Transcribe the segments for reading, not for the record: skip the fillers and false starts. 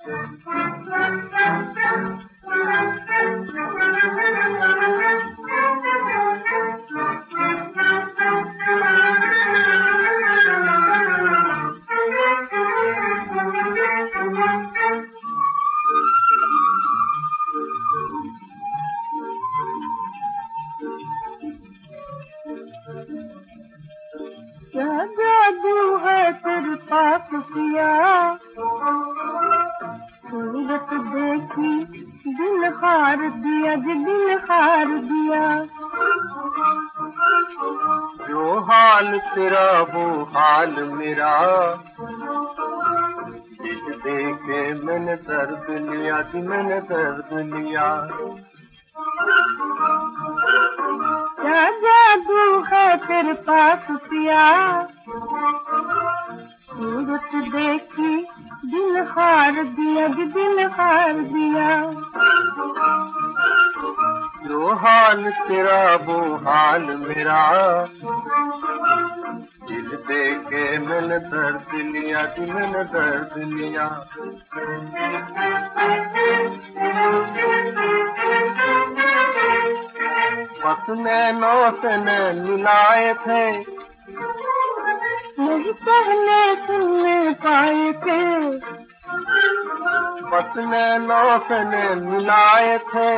क्या जादू है तेरे पास किया, सूरत देखी दिल हार दिया, दिल हार दिया। जो हाल तेरा वो हाल मेरा, दिल देखे मैंने दर्द लिया, मैंने दर्द लिया। क्या जादू है तेरे पास किया, सूरत देखी दिल हार दिया, दिल हार दिया। जो हाल तेरा वो हाल मेरा, दिल देखे मैंने दर्द लिया, मैंने दर्द लिया। बस नैनों से नैन मिलाए थे, नहीं पहले सुनने पाए थे। बस नैनों से नैन मिलाए थे,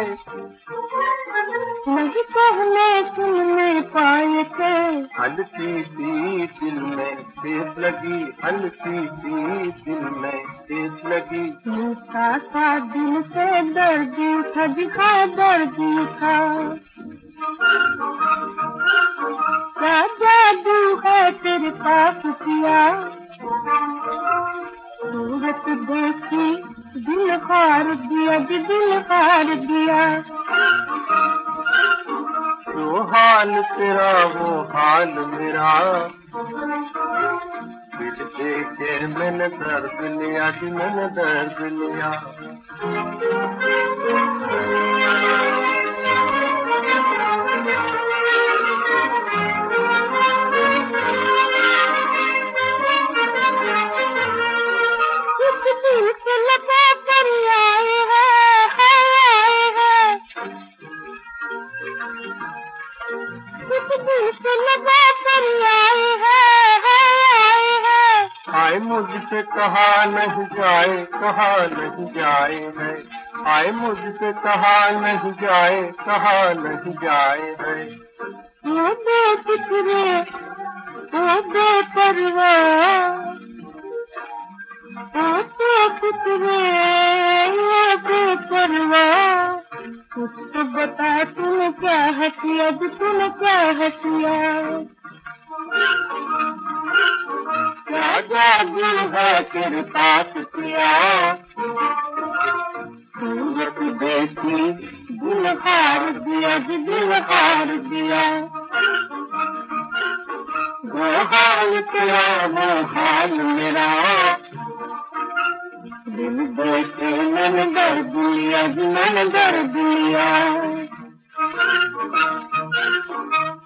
नहीं पहले सुनने पाए थे। हल्की सी दिल में ठेस लगी, हल्की सी दिल में ठेस लगी। मीठा सा दिल से दर्द था, दिखा दर्द था। क्या जादू है तेरे पास किया, सूरत देखी दिल हार दिया, दिल हार दिया। जो हाल तेरा वो हाल मेरा, दिल देखे मैंने दर्द लिया, मैंने दर्द लिया। आए मुझसे कहा नहीं जाए, कहा नहीं जाए है। आए मुझसे कहा नहीं जाए, कहा नहीं जाए है। वो बेफिक्रे, वो बेपरवाह, वो बेफिक्रे, वो बेपरवाह। कुछ तो बता तूने क्या है किया, तूने क्या है किया। क्या जादू है तेरे पास किया, सूरत देखी दिल हार दिया, दिल हार दिया। वो हाल तेरा वो हाल मेरा, दिल देखे मैंने दर्द लिया, मैंने दर्द लिया।